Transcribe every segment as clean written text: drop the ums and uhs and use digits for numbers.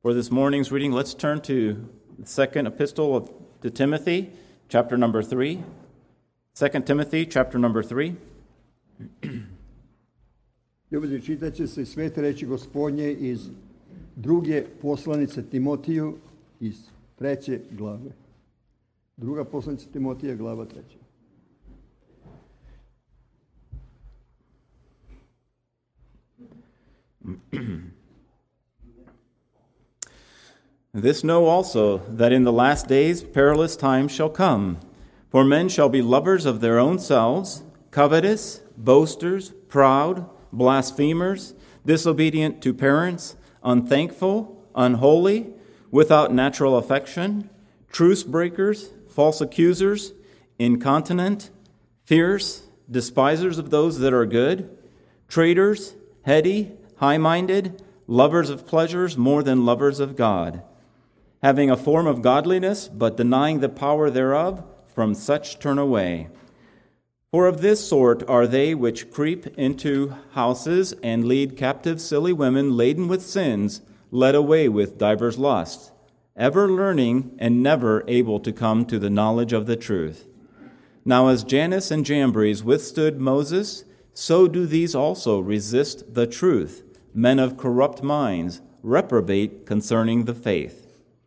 For this morning's reading, let's turn to the second epistle to Timothy, chapter number 3. 2 Timothy, chapter number 3. Ljubitelji, čitat će se svete reči Gospodnje iz druge poslanice Timotiju iz 3. glave. Druga poslanica Timotija, glava 3. This know also, that in the last days perilous times shall come. For men shall be lovers of their own selves, covetous, boasters, proud, blasphemers, disobedient to parents, unthankful, unholy, without natural affection, truce breakers, false accusers, incontinent, fierce, despisers of those that are good, traitors, heady, high-minded, lovers of pleasures more than lovers of God, having a form of godliness, but denying the power thereof, from such turn away. For of this sort are they which creep into houses and lead captive silly women laden with sins, led away with divers lusts, ever learning and never able to come to the knowledge of the truth. Now as Jannes and Jambres withstood Moses, so do these also resist the truth, men of corrupt minds, reprobate concerning the faith.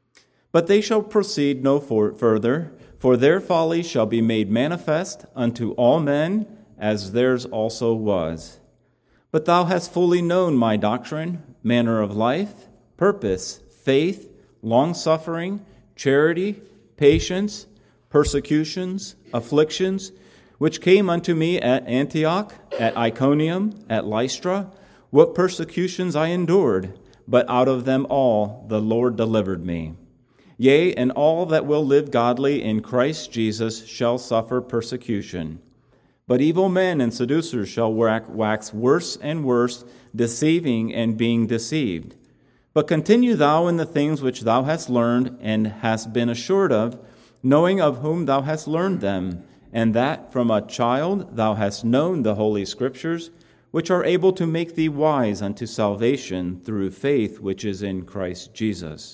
But they shall proceed no further, for their folly shall be made manifest unto all men, as theirs also was. But thou hast fully known my doctrine, manner of life, purpose, faith, long-suffering, charity, patience, persecutions, afflictions, which came unto me at Antioch, at Iconium, at Lystra, what persecutions I endured, but out of them all the Lord delivered me. Yea, and all that will live godly in Christ Jesus shall suffer persecution. But evil men and seducers shall wax worse and worse, deceiving and being deceived. But continue thou in the things which thou hast learned and hast been assured of, knowing of whom thou hast learned them, and that from a child thou hast known the Holy Scriptures, which are able to make thee wise unto salvation through faith which is in Christ Jesus.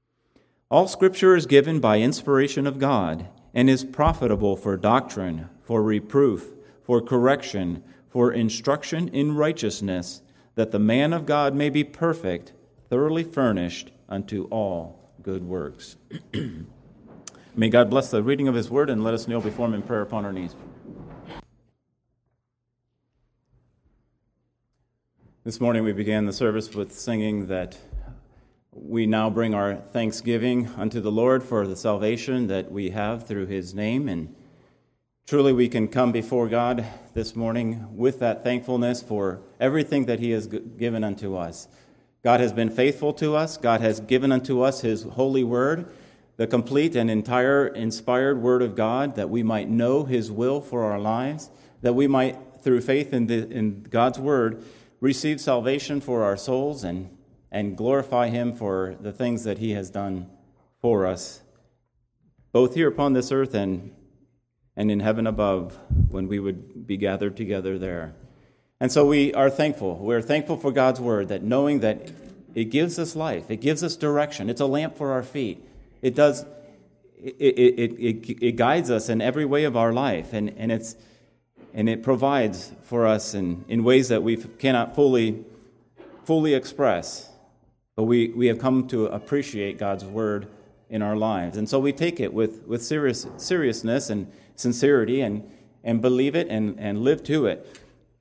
All Scripture is given by inspiration of God, and is profitable for doctrine, for reproof, for correction, for instruction in righteousness, that the man of God may be perfect, thoroughly furnished unto all good works. May God bless the reading of His word, and let us kneel before Him in prayer upon our knees. This morning we began the service with singing that we now bring our thanksgiving unto the Lord for the salvation that we have through His name. And truly we can come before God this morning with that thankfulness for everything that He has given unto us. God has been faithful to us. God has given unto us His holy word, the complete and entire inspired word of God, that we might know His will for our lives, that we might, through faith in God's word, receive salvation for our souls and glorify Him for the things that He has done for us, both here upon this earth and in heaven above, when we would be gathered together there. And so we are thankful. We're thankful for God's word, that knowing that it gives us life, it gives us direction. It's a lamp for our feet. It guides us in every way of our life, and it provides for us in ways that we cannot fully express. But we have come to appreciate God's word in our lives. And so we take it with seriousness and sincerity and believe it and live to it.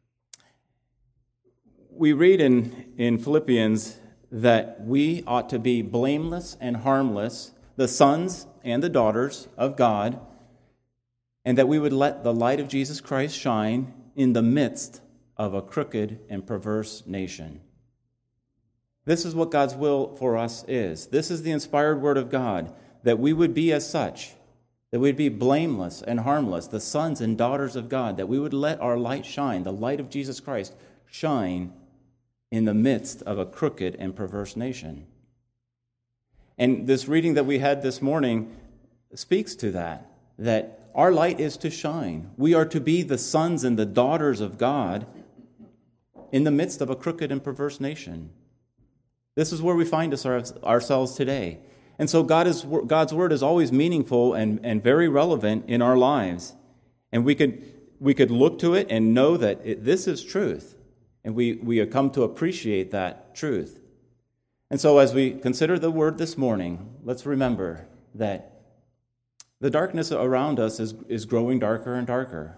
We read in Philippians that we ought to be blameless and harmless, the sons and the daughters of God, and that we would let the light of Jesus Christ shine in the midst of a crooked and perverse nation. This is what God's will for us is. This is the inspired word of God, that we would be as such, that we'd be blameless and harmless, the sons and daughters of God, that we would let our light shine, the light of Jesus Christ, shine in the midst of a crooked and perverse nation. And this reading that we had this morning speaks to that our light is to shine. We are to be the sons and the daughters of God in the midst of a crooked and perverse nation. This is where we find ourselves today. And so God's word is always meaningful and very relevant in our lives. And we could look to it and know that this is truth. And we have come to appreciate that truth. And so as we consider the word this morning, let's remember that the darkness around us is growing darker and darker.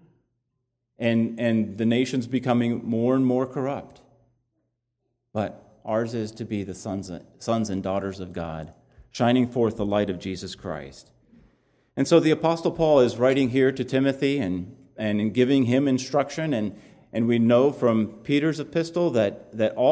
And the nation's becoming more and more corrupt. But ours is to be the sons and daughters of God, shining forth the light of Jesus Christ. And so the Apostle Paul is writing here to Timothy and giving him instruction. And we know from Peter's epistle that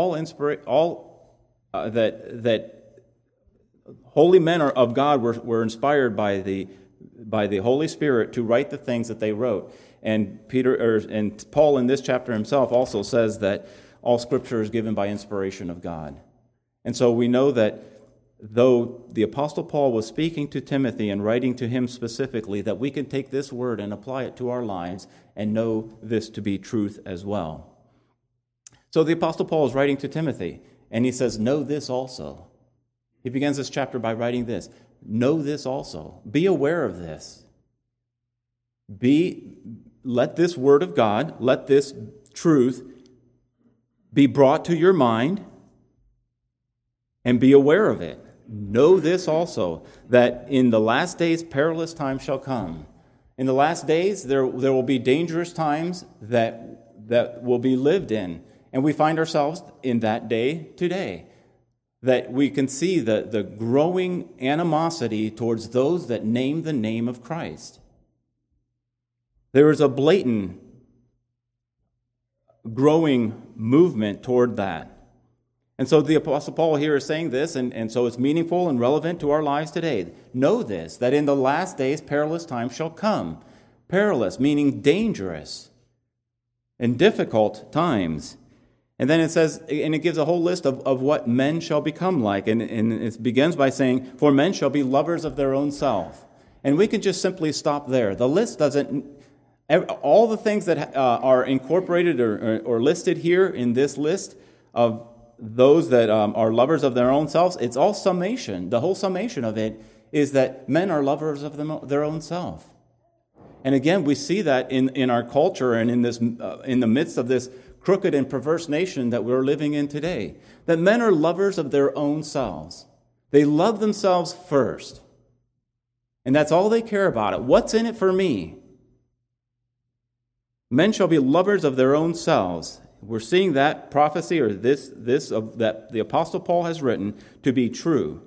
holy men of God were inspired by the Holy Spirit to write the things that they wrote. And Paul in this chapter himself also says that all Scripture is given by inspiration of God. And so we know that though the Apostle Paul was speaking to Timothy and writing to him specifically, that we can take this word and apply it to our lives and know this to be truth as well. So the Apostle Paul is writing to Timothy, and he says, know this also. He begins this chapter by writing this. Know this also. Be aware of this. Let this word of God, let this truth be brought to your mind and be aware of it. Know this also, that in the last days perilous times shall come. In the last days there will be dangerous times that will be lived in. And we find ourselves in that day today. That we can see the growing animosity towards those that name the name of Christ. There is a blatant growing movement toward that. And so the Apostle Paul here is saying this, and so it's meaningful and relevant to our lives today. Know this, that in the last days perilous times shall come. Perilous, meaning dangerous and difficult times. And then it says, and it gives a whole list of what men shall become like. And it begins by saying, for men shall be lovers of their own self. And we can just simply stop there. The list doesn't, all the things that are incorporated or listed here in this list of those that are lovers of their own selves, it's all summation. The whole summation of it is that men are lovers of their own self. And again, we see that in our culture and in the midst of this crooked and perverse nation that we're living in today, that men are lovers of their own selves. They love themselves first. And that's all they care about. What's in it for me? Men shall be lovers of their own selves. We're seeing that prophecy or this that the Apostle Paul has written to be true.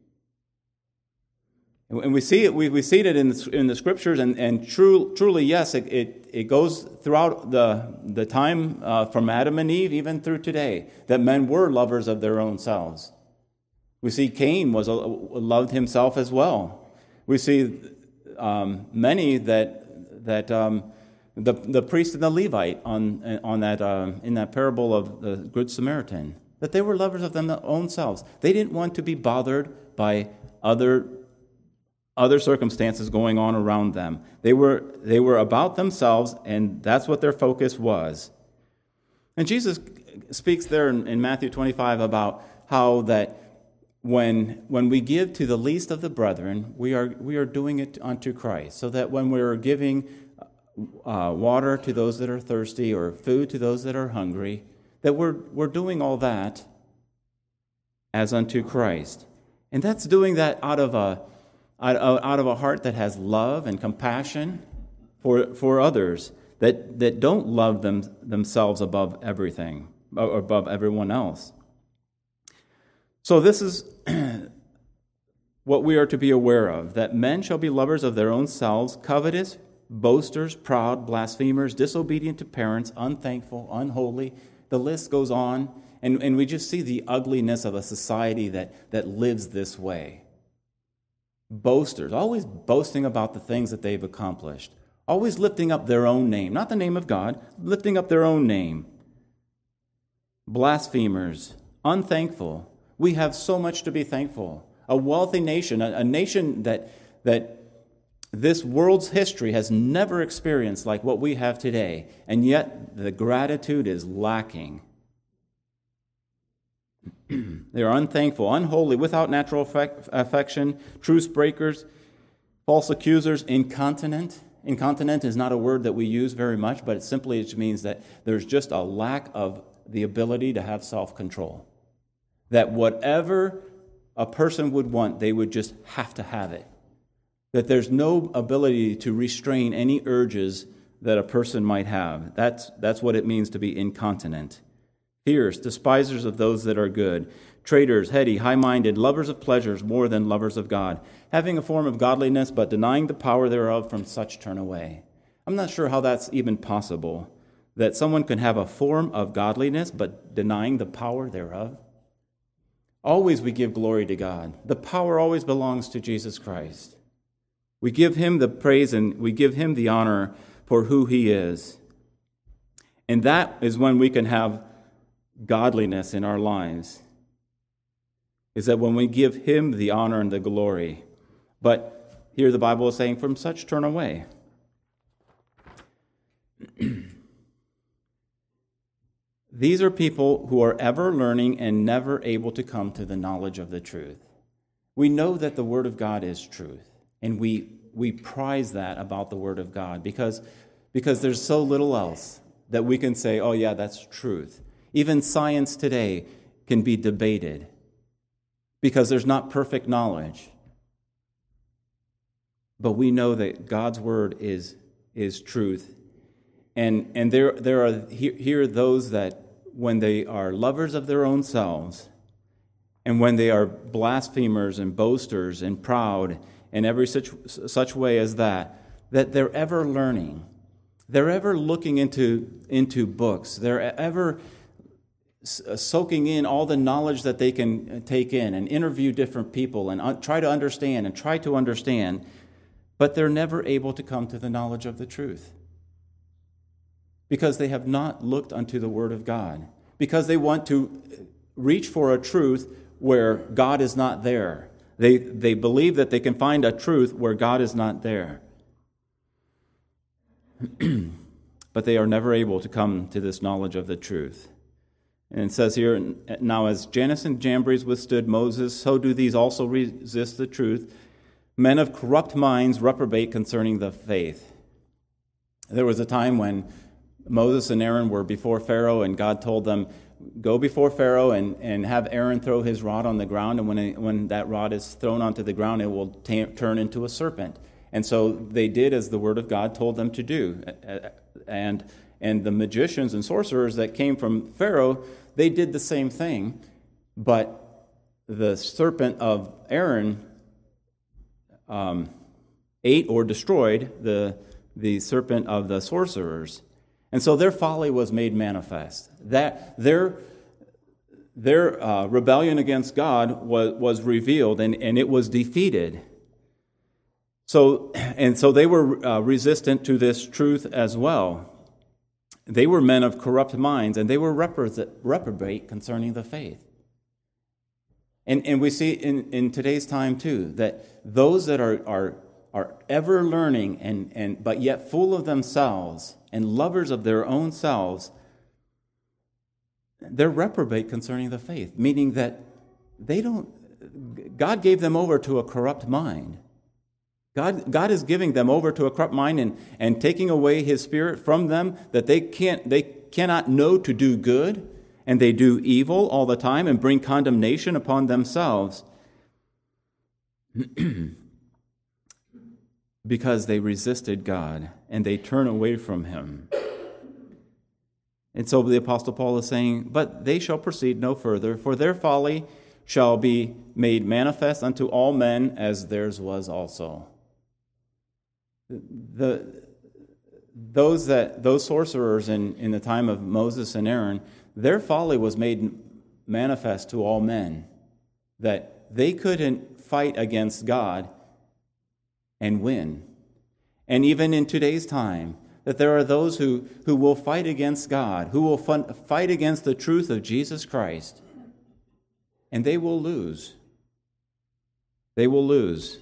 And we see it. We see it in the Scriptures, and truly, yes, it goes throughout the time from Adam and Eve even through today that men were lovers of their own selves. We see Cain loved himself as well. We see many that the priest and the Levite on that in that parable of the Good Samaritan, that they were lovers of their own selves. They didn't want to be bothered by other circumstances going on around them. They were about themselves, and that's what their focus was. And Jesus speaks there in Matthew 25 about how that when we give to the least of the brethren, we are doing it unto Christ. So that when we're giving water to those that are thirsty or food to those that are hungry, that we're doing all that as unto Christ. And that's doing that out of a heart that has love and compassion for others, that don't love themselves above everything, or above everyone else. So this is what we are to be aware of, that men shall be lovers of their own selves, covetous, boasters, proud, blasphemers, disobedient to parents, unthankful, unholy. The list goes on, and we just see the ugliness of a society that lives this way. Boasters, always boasting about the things that they've accomplished, always lifting up their own name, not the name of God, lifting up their own name. Blasphemers, unthankful. We have so much to be thankful. A wealthy nation, a nation that this world's history has never experienced like what we have today, and yet the gratitude is lacking. They are unthankful, unholy, without natural affection, truce breakers, false accusers, incontinent. Incontinent is not a word that we use very much, but it simply means that there's just a lack of the ability to have self-control. That whatever a person would want, they would just have to have it. That there's no ability to restrain any urges that a person might have. That's what it means to be incontinent. Fierce, despisers of those that are good, traitors, heady, high-minded, lovers of pleasures more than lovers of God, having a form of godliness, but denying the power thereof, from such turn away. I'm not sure how that's even possible, that someone can have a form of godliness, but denying the power thereof. Always we give glory to God. The power always belongs to Jesus Christ. We give him the praise and we give him the honor for who he is. And that is when we can have godliness in our lives, is that when we give him the honor and the glory. But here the Bible is saying, from such turn away. These are people who are ever learning and never able to come to the knowledge of the truth. We know that the Word of God is truth, and we prize that about the Word of God because there's so little else that we can say, oh yeah, that's truth. Even science today can be debated because there's not perfect knowledge. But we know that God's Word is truth. And there are here those that when they are lovers of their own selves, and when they are blasphemers and boasters and proud in every such way as that they're ever learning. They're ever looking into books. They're ever soaking in all the knowledge that they can take in and interview different people and try to understand, but they're never able to come to the knowledge of the truth. Because they have not looked unto the Word of God. Because they want to reach for a truth where God is not there. They believe that they can find a truth where God is not there. But they are never able to come to this knowledge of the truth. And it says here, now as Jannes and Jambres withstood Moses, so do these also resist the truth. Men of corrupt minds reprobate concerning the faith. There was a time when Moses and Aaron were before Pharaoh, and God told them, go before Pharaoh and have Aaron throw his rod on the ground, and when that rod is thrown onto the ground, it will turn into a serpent. And so they did as the word of God told them to do. And the magicians and sorcerers that came from Pharaoh, they did the same thing, but the serpent of Aaron ate or destroyed the serpent of the sorcerers. And so their folly was made manifest. That their rebellion against God was revealed, and it was defeated. So they were resistant to this truth as well. They were men of corrupt minds, and they were reprobate concerning the faith. And we see in today's time too that those that are ever learning and but yet full of themselves and lovers of their own selves, they're reprobate concerning the faith, meaning that God gave them over to a corrupt mind. God is giving them over to a corrupt mind and taking away His Spirit from them, that they cannot know to do good, and they do evil all the time and bring condemnation upon themselves because they resisted God and they turn away from Him. And so the Apostle Paul is saying, but they shall proceed no further, for their folly shall be made manifest unto all men, as theirs was also. Those sorcerers in the time of Moses and Aaron, their folly was made manifest to all men, that they couldn't fight against God and win. And even in today's time, that there are those who will fight against God, who will fight against the truth of Jesus Christ, and they will lose. They will lose.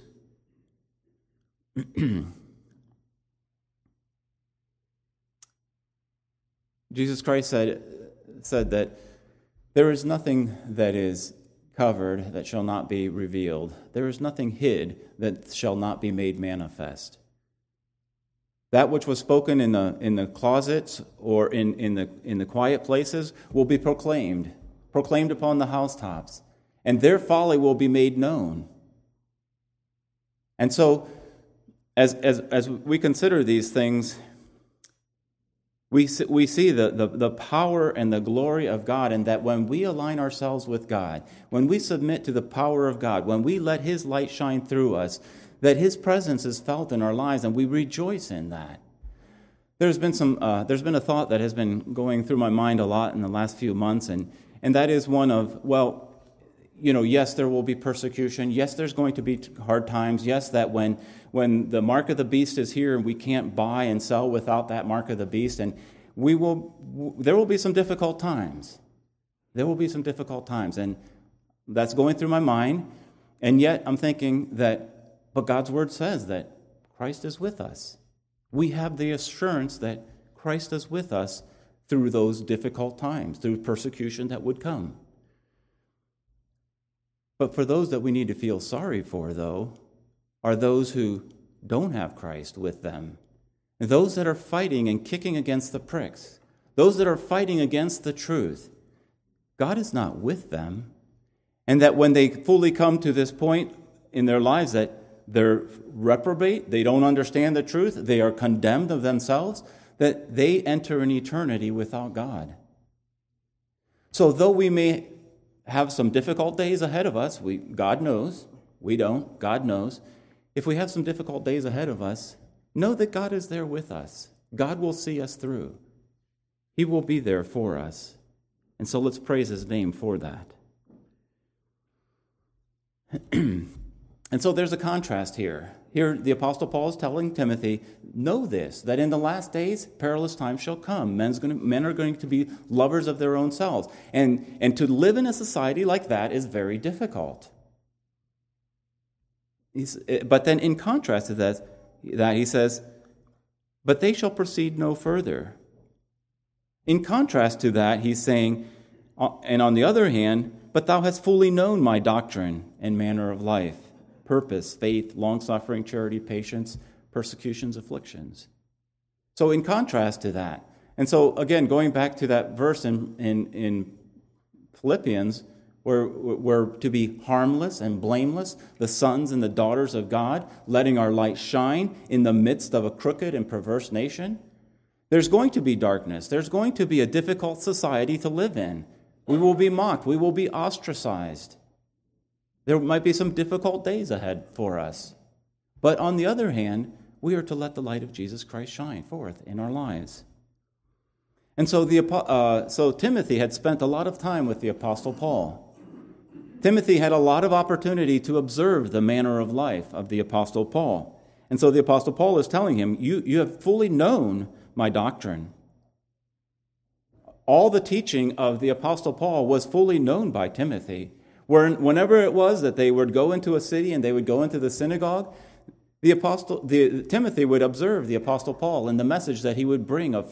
Jesus Christ said that There is nothing that is covered that shall not be revealed. There is nothing hid that shall not be made manifest. That which was spoken in the closets or in the quiet places will be proclaimed upon the housetops, and their folly will be made known. And so, as we consider these things, we see the power and the glory of God, and that when we align ourselves with God, when we submit to the power of God, when we let His light shine through us, that His presence is felt in our lives, and we rejoice in that. There's been a thought that has been going through my mind a lot in the last few months, and that is one of, well, yes, there will be persecution. Yes, there's going to be hard times. Yes, that when the mark of the beast is here and we can't buy and sell without that mark of the beast, and there will be some difficult times. There will be some difficult times, and that's going through my mind. And yet I'm thinking but God's word says that Christ is with us. We have the assurance that Christ is with us through those difficult times, through persecution that would come. But for those that we need to feel sorry for, though, are those who don't have Christ with them. And those that are fighting and kicking against the pricks. Those that are fighting against the truth. God is not with them. And that when they fully come to this point in their lives that they're reprobate, they don't understand the truth, they are condemned of themselves, that they enter an eternity without God. So though we may have some difficult days ahead of us, God knows, we don't, God knows. If we have some difficult days ahead of us, know that God is there with us. God will see us through. He will be there for us. And so let's praise His name for that. And so there's a contrast here. Here the Apostle Paul is telling Timothy, know this, that in the last days perilous times shall come. Men are going to be lovers of their own selves. And to live in a society like that is very difficult. But then in contrast to that he says, but they shall proceed no further. In contrast to that, he's saying, and on the other hand, but thou hast fully known my doctrine and manner of life, purpose, faith, long-suffering, charity, patience, persecutions, afflictions. So in contrast to that, and so again, going back to that verse in Philippians, where we're to be harmless and blameless, the sons and the daughters of God, letting our light shine in the midst of a crooked and perverse nation, there's going to be darkness. There's going to be a difficult society to live in. We will be mocked. We will be ostracized. There might be some difficult days ahead for us. But on the other hand, we are to let the light of Jesus Christ shine forth in our lives. And so Timothy had spent a lot of time with the Apostle Paul. Timothy had a lot of opportunity to observe the manner of life of the Apostle Paul. And so the Apostle Paul is telling him, you have fully known my doctrine. All the teaching of the Apostle Paul was fully known by Timothy. Whenever it was that they would go into a city and they would go into the synagogue, Timothy would observe the Apostle Paul and the message that he would bring of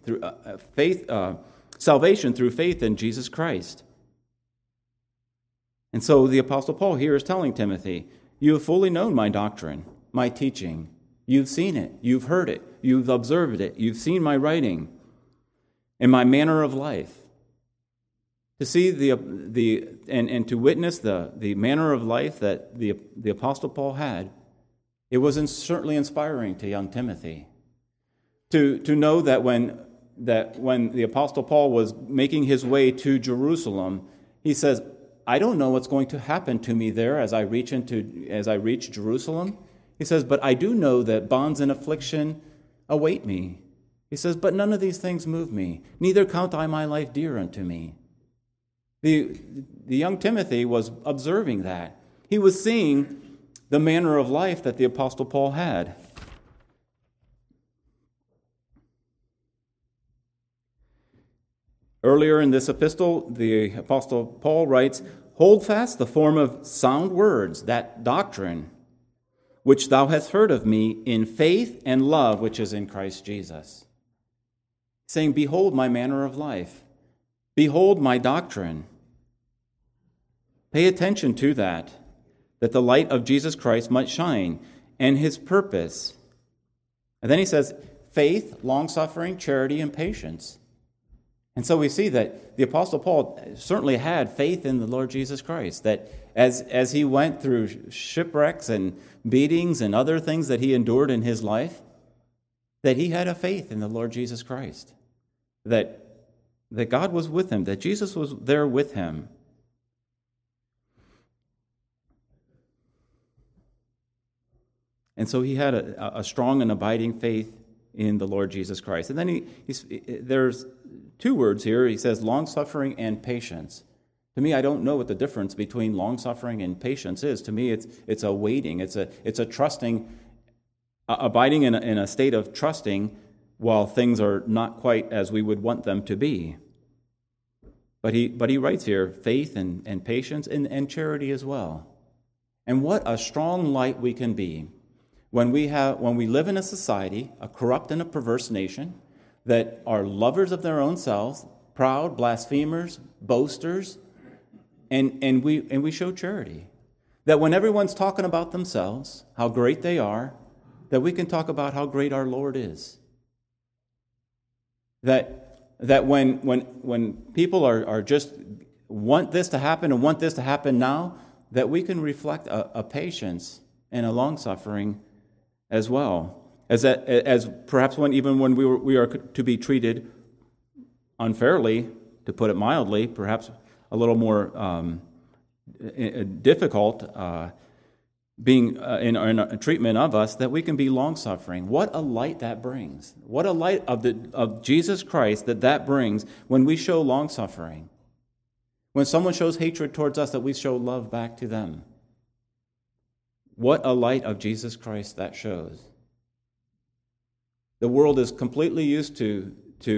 salvation through faith in Jesus Christ. And so the Apostle Paul here is telling Timothy, you have fully known my doctrine, my teaching. You've seen it, you've heard it, you've observed it, you've seen my writing and my manner of life. To see and to witness the manner of life that the Apostle Paul had, it was certainly inspiring to young Timothy. To know that when the Apostle Paul was making his way to Jerusalem, he says, I don't know what's going to happen to me there as I reach Jerusalem. He says, but I do know that bonds and affliction await me. He says, but none of these things move me. Neither count I my life dear unto me. The young Timothy was observing that. He was seeing the manner of life that the Apostle Paul had. Earlier in this epistle, the Apostle Paul writes, hold fast the form of sound words, that doctrine, which thou hast heard of me in faith and love which is in Christ Jesus. Saying, behold my manner of life. Behold my doctrine. Pay attention to that the light of Jesus Christ might shine, and his purpose. And then he says, faith, long-suffering, charity, and patience. And so we see that the Apostle Paul certainly had faith in the Lord Jesus Christ, that as he went through shipwrecks and beatings and other things that he endured in his life, that he had a faith in the Lord Jesus Christ, that God was with him, that Jesus was there with him. And so he had a strong and abiding faith in the Lord Jesus Christ. And then there's two words here. He says long-suffering and patience. To me, I don't know what the difference between long-suffering and patience is. To me, it's a waiting. It's a trusting, abiding in a state of trusting while things are not quite as we would want them to be. But he writes here, faith and patience and charity as well. And what a strong light we can be when we live in a society, a corrupt and a perverse nation, that are lovers of their own selves, proud, blasphemers, boasters, and we show charity. That when everyone's talking about themselves, how great they are, that we can talk about how great our Lord is. That when people are just want this to happen and want this to happen now, that we can reflect a patience and a long-suffering as well. As perhaps when we are to be treated unfairly, to put it mildly, perhaps a little more difficult being in a treatment of us, that we can be long-suffering. What a light that brings. What a light of Jesus Christ that brings when we show long-suffering. When someone shows hatred towards us, that we show love back to them. What a light of Jesus Christ that shows. The world is completely used to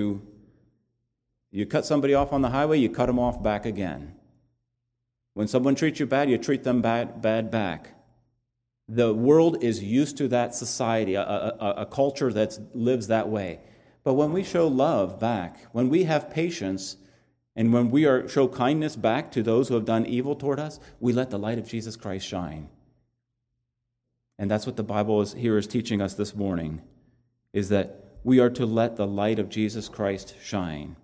you cut somebody off on the highway, you cut them off back again. When someone treats you bad, you treat them bad back. The world is used to that society, a culture that lives that way. But when we show love back, when we have patience, and when we show kindness back to those who have done evil toward us, we let the light of Jesus Christ shine. And that's what the Bible is teaching us this morning, is that we are to let the light of Jesus Christ shine.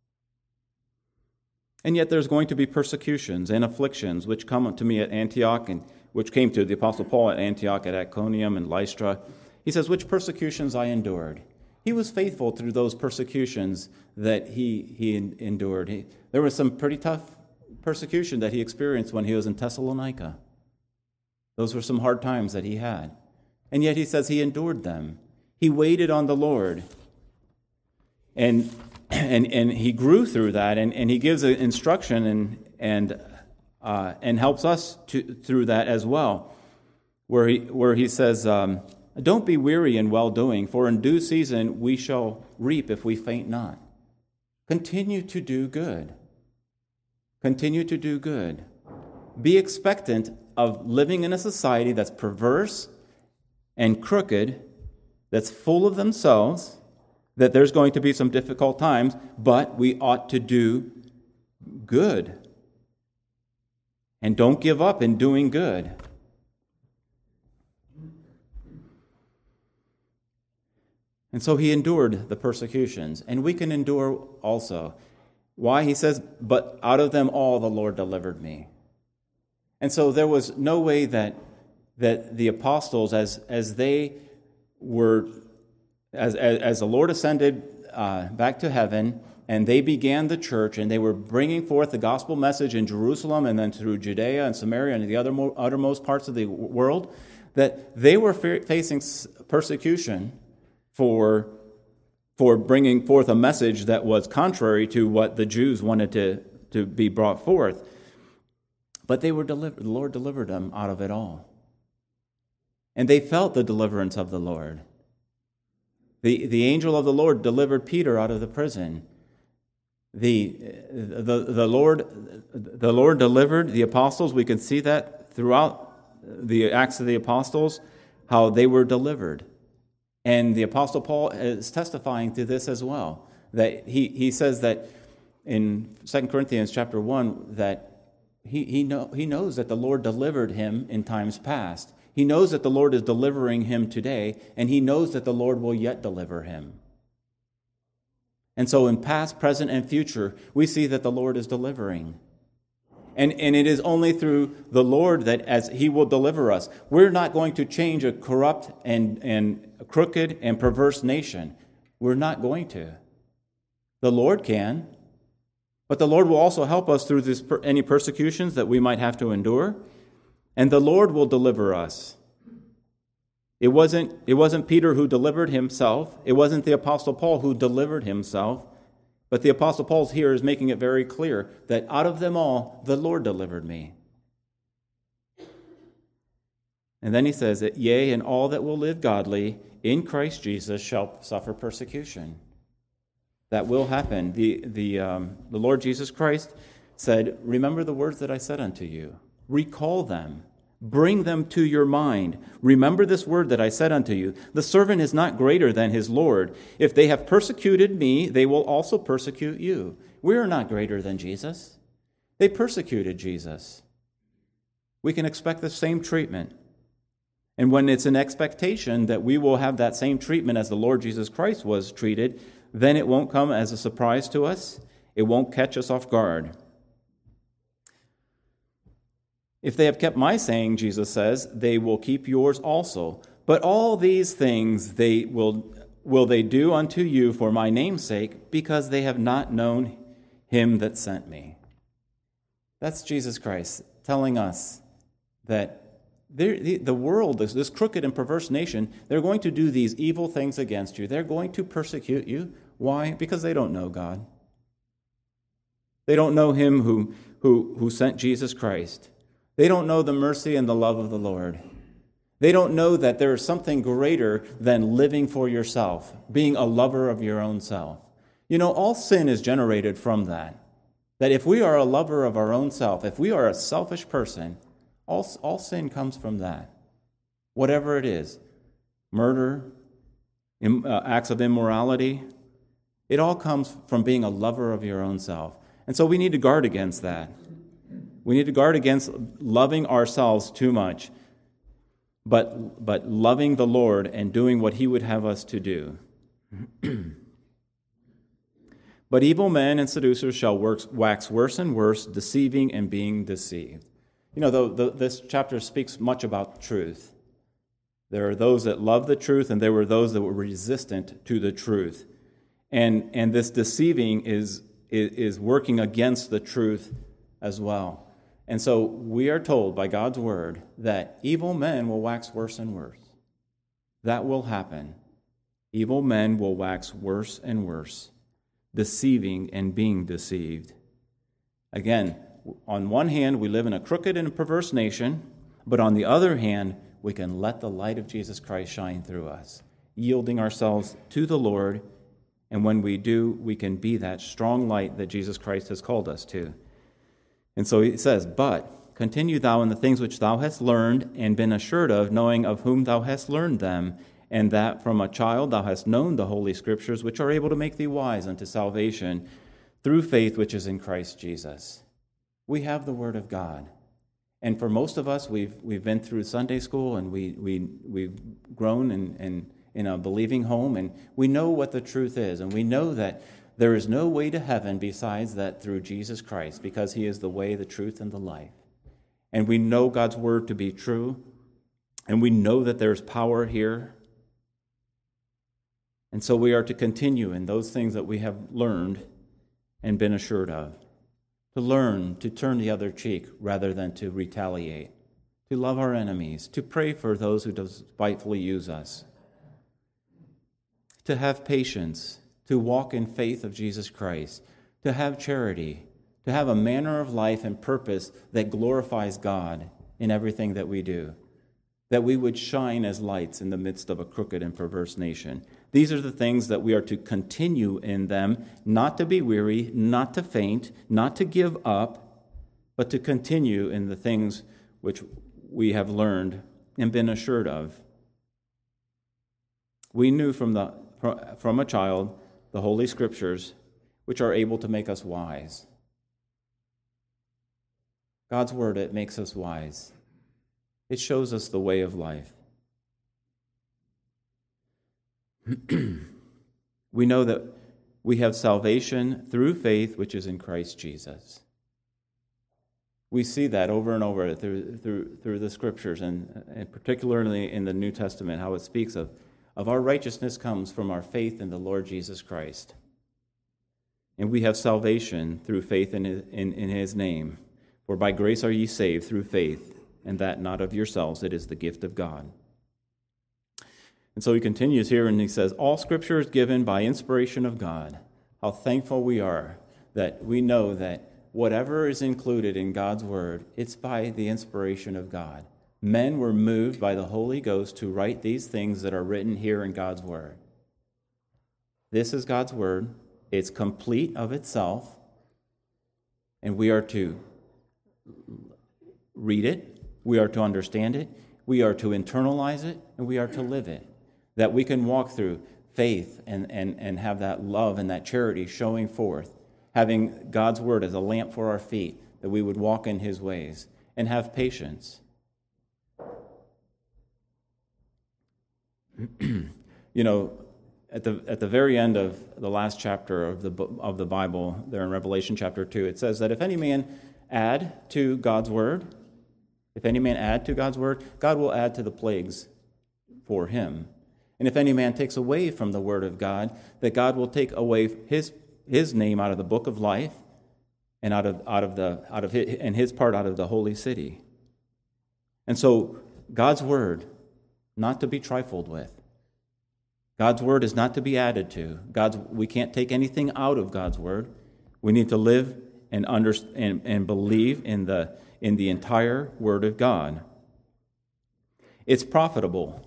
And yet there's going to be persecutions and afflictions which come to me at Antioch, and which came to the Apostle Paul at Antioch, at Iconium, and Lystra. He says, which persecutions I endured. He was faithful through those persecutions that he endured. There was some pretty tough persecution that he experienced when he was in Thessalonica. Those were some hard times that he had. And yet he says he endured them. He waited on the Lord. And he grew through that, and he gives an instruction and helps us through that as well, where he says, don't be weary in well-doing, for in due season we shall reap if we faint not. Continue to do good. Continue to do good. Be expectant of living in a society that's perverse and crooked, that's full of themselves, that there's going to be some difficult times, but we ought to do good. And don't give up in doing good. And so he endured the persecutions, and we can endure also. Why? He says, but out of them all the Lord delivered me. And so there was no way that the apostles, as the Lord ascended back to heaven, and they began the church, and they were bringing forth the gospel message in Jerusalem and then through Judea and Samaria and the uttermost parts of the world, that they were facing persecution for bringing forth a message that was contrary to what the Jews wanted to be brought forth. But they were delivered. The Lord delivered them out of it all. And they felt the deliverance of the Lord. The angel of the Lord delivered Peter out of the prison. The Lord delivered the apostles. We can see that throughout the Acts of the Apostles, how they were delivered. And the Apostle Paul is testifying to this as well. That he says that in 2 Corinthians chapter 1 that he knows that the Lord delivered him in times past. He knows that the Lord is delivering him today, and he knows that the Lord will yet deliver him. And so in past, present, and future, we see that the Lord is delivering. And it is only through the Lord that as he will deliver us. We're not going to change a corrupt and crooked and perverse nation. We're not going to. The Lord can. But the Lord will also help us through any persecutions that we might have to endure. And the Lord will deliver us. It wasn't Peter who delivered himself. It wasn't the Apostle Paul who delivered himself. But the Apostle Paul here is making it very clear that out of them all, the Lord delivered me. And then he says that, yea, and all that will live godly in Christ Jesus shall suffer persecution. That will happen. The Lord Jesus Christ said, remember the words that I said unto you. Recall them. Bring them to your mind. Remember this word that I said unto you. The servant is not greater than his Lord. If they have persecuted me, they will also persecute you. We are not greater than Jesus. They persecuted Jesus. We can expect the same treatment. And when it's an expectation that we will have that same treatment as the Lord Jesus Christ was treated, then it won't come as a surprise to us. It won't catch us off guard. If they have kept my saying, Jesus says, they will keep yours also. But all these things they will they do unto you for my name's sake, because they have not known him that sent me. That's Jesus Christ telling us that the world, this crooked and perverse nation, they're going to do these evil things against you. They're going to persecute you. Why? Because they don't know God. They don't know him who sent Jesus Christ. They don't know the mercy and the love of the Lord. They don't know that there is something greater than living for yourself, being a lover of your own self. You know, all sin is generated from that. That if we are a lover of our own self, if we are a selfish person, all sin comes from that. Whatever it is, murder, acts of immorality, it all comes from being a lover of your own self. And so we need to guard against that. We need to guard against loving ourselves too much, but loving the Lord and doing what he would have us to do. But evil men and seducers shall wax worse and worse, deceiving and being deceived. You know, this chapter speaks much about truth. There are those that love the truth, and there were those that were resistant to the truth. And this deceiving is working against the truth as well. And so we are told by God's word that evil men will wax worse and worse. That will happen. Evil men will wax worse and worse, deceiving and being deceived. Again, on one hand, we live in a crooked and perverse nation, but on the other hand, we can let the light of Jesus Christ shine through us, yielding ourselves to the Lord. And when we do, we can be that strong light that Jesus Christ has called us to. And so he says, but continue thou in the things which thou hast learned and been assured of, knowing of whom thou hast learned them, and that from a child thou hast known the holy scriptures, which are able to make thee wise unto salvation through faith which is in Christ Jesus. We have the word of God. And for most of us, we've been through Sunday school, and we've grown in a believing home, and we know what the truth is, and we know that there is no way to heaven besides that through Jesus Christ, because he is the way, the truth, and the life. And we know God's word to be true, and we know that there's power here. And so we are to continue in those things that we have learned and been assured of. To learn to turn the other cheek rather than to retaliate. To love our enemies. To pray for those who despitefully use us. To have patience. To walk in faith of Jesus Christ, to have charity, to have a manner of life and purpose that glorifies God in everything that we do, that we would shine as lights in the midst of a crooked and perverse nation. These are the things that we are to continue in them, not to be weary, not to faint, not to give up, but to continue in the things which we have learned and been assured of. We knew from a child the Holy Scriptures. which are able to make us wise. God's word, it makes us wise. It shows us the way of life. We know that we have salvation through faith, which is in Christ Jesus. We see that over and over through the Scriptures, and particularly in the New Testament, how it speaks of our righteousness comes from our faith in the Lord Jesus Christ. And we have salvation through faith in His name. For by grace are ye saved through faith, and that not of yourselves, it is the gift of God. And so he continues here and he says, all Scripture is given by inspiration of God. How thankful we are that we know that whatever is included in God's word, it's by the inspiration of God. Men were moved by the Holy Ghost to write these things that are written here in God's word. This is God's word. It's complete of itself, and we are to read it, we are to understand it, we are to internalize it, and we are to live it. That we can walk through faith and have that love and that charity showing forth, having God's word as a lamp for our feet, that we would walk in His ways and have patience. You know, at the very end of the last chapter of the Bible, there in Revelation chapter 2, it says that if any man add to God's word, God will add to the plagues for him. And if any man takes away from the word of God, that God will take away his name out of the book of life and out of his part out of the holy city. And so God's word, not to be trifled with. God's word is not to be added to. We can't take anything out of God's word. We need to live and understand and believe in the entire word of God. It's profitable.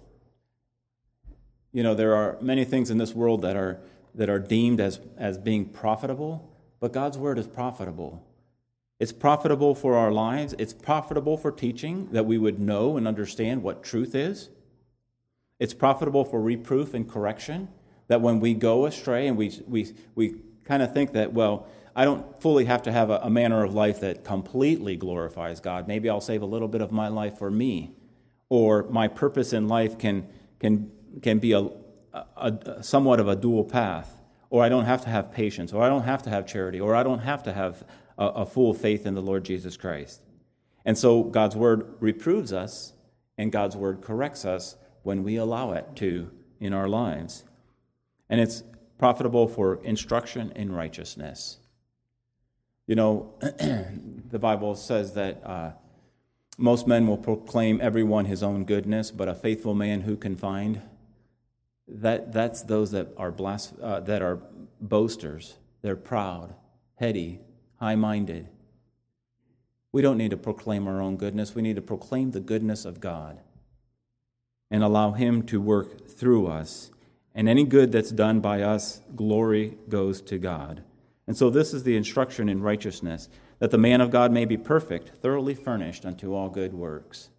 You know, there are many things in this world that are deemed as being profitable, but God's word is profitable. It's profitable for our lives. It's profitable for teaching, that we would know and understand what truth is. It's profitable for reproof and correction, that when we go astray and we kind of think that, well, I don't fully have to have a manner of life that completely glorifies God. Maybe I'll save a little bit of my life for me, or my purpose in life can be a somewhat of a dual path, or I don't have to have patience, or I don't have to have charity, or I don't have to have a full faith in the Lord Jesus Christ. And so God's word reproves us, and God's word corrects us when we allow it to in our lives. And it's profitable for instruction in righteousness. You know, the Bible says that most men will proclaim everyone his own goodness, but a faithful man who can find? That's those that are boasters. They're proud, heady, high-minded. We don't need to proclaim our own goodness. We need to proclaim the goodness of God and allow Him to work through us. And any good that's done by us, glory goes to God. And so this is the instruction in righteousness, that the man of God may be perfect, thoroughly furnished unto all good works.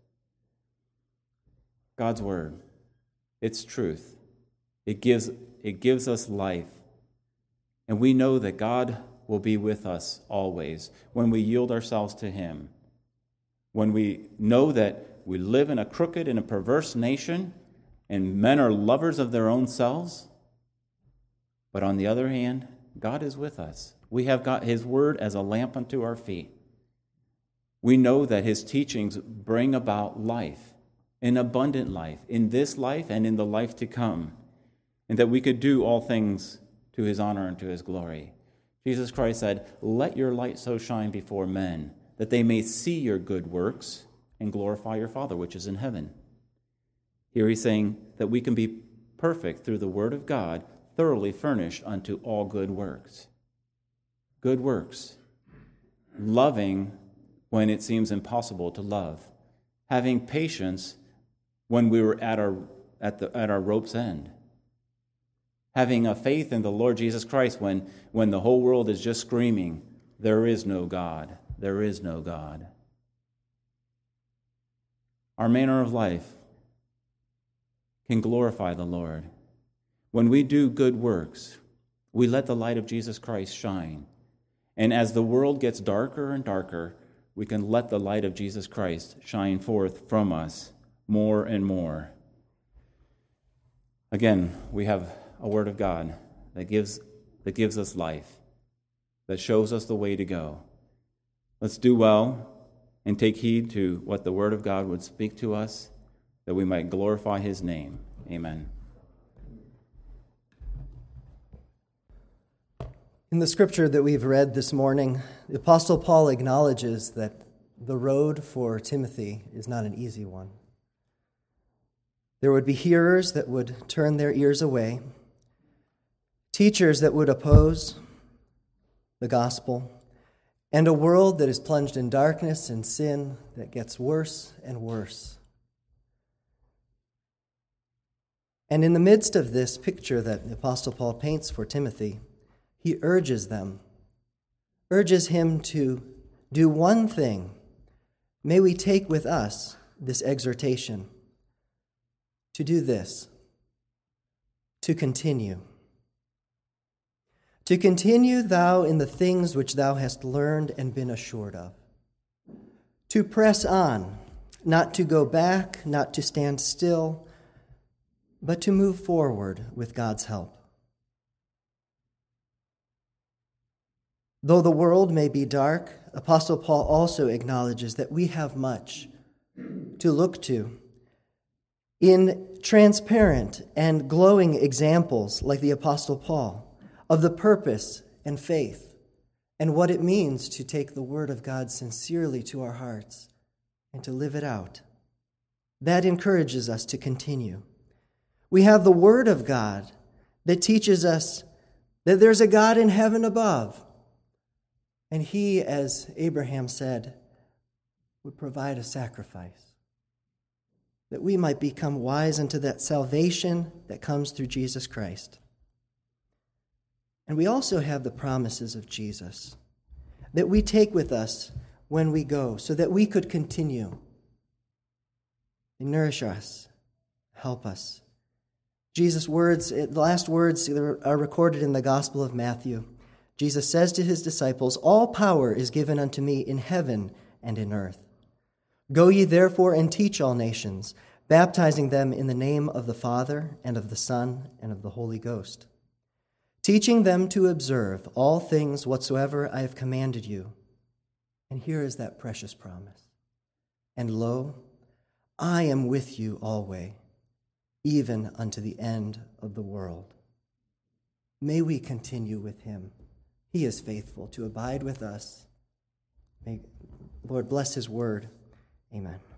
God's word, it's truth. It gives us life. And we know that God will be with us always when we yield ourselves to Him. When we know that we live in a crooked and a perverse nation, and men are lovers of their own selves, but on the other hand, God is with us. We have got His word as a lamp unto our feet. We know that His teachings bring about life, an abundant life, in this life and in the life to come, and that we could do all things to His honor and to His glory. Jesus Christ said, "Let your light so shine before men, that they may see your good works and glorify your Father which is in heaven." Here He's saying that we can be perfect through the word of God, thoroughly furnished unto all good works. Good works. Loving when it seems impossible to love. Having patience when we were at our rope's end. Having a faith in the Lord Jesus Christ when the whole world is just screaming, "There is no God. There is no God." Our manner of life can glorify the Lord when we do good works, we let the light of Jesus Christ shine. And as the world gets darker and darker, we can let the light of Jesus Christ shine forth from us more and more. Again, we have a word of God that gives us life, that shows us the way to go. Let's do well and take heed to what the word of God would speak to us, that we might glorify his name. Amen. In the scripture that we've read this morning, the Apostle Paul acknowledges that the road for Timothy is not an easy one. There would be hearers that would turn their ears away, teachers that would oppose the gospel, and a world that is plunged in darkness and sin that gets worse and worse. And in the midst of this picture that the Apostle Paul paints for Timothy, he urges him to do one thing. May we take with us this exhortation to do this, to continue. To continue thou in the things which thou hast learned and been assured of. To press on, not to go back, not to stand still, but to move forward with God's help. Though the world may be dark, Apostle Paul also acknowledges that we have much to look to in transparent and glowing examples like the Apostle Paul of the purpose and faith and what it means to take the Word of God sincerely to our hearts and to live it out. That encourages us to continue. We have the Word of God that teaches us that there's a God in heaven above. And he, as Abraham said, would provide a sacrifice, that we might become wise unto that salvation that comes through Jesus Christ. And we also have the promises of Jesus that we take with us when we go, so that we could continue. They nourish us, help us. Jesus' words, the last words are recorded in the Gospel of Matthew. Jesus says to his disciples, "All power is given unto me in heaven and in earth. Go ye therefore and teach all nations, baptizing them in the name of the Father and of the Son and of the Holy Ghost, teaching them to observe all things whatsoever I have commanded you." And here is that precious promise. "And lo, I am with you always, even unto the end of the world." May we continue with him. He is faithful to abide with us. May Lord bless his word. Amen.